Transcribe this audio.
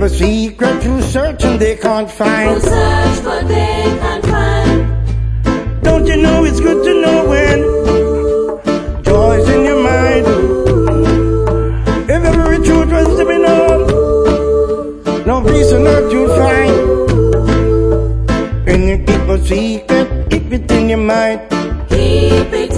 secret you search and they can't find. Who search but they can't find. Don't you know it's good to know when joy's in your mind? If every truth was to be known, no peace on earth you'll find. When you keep a secret, keep it in your mind. Keep it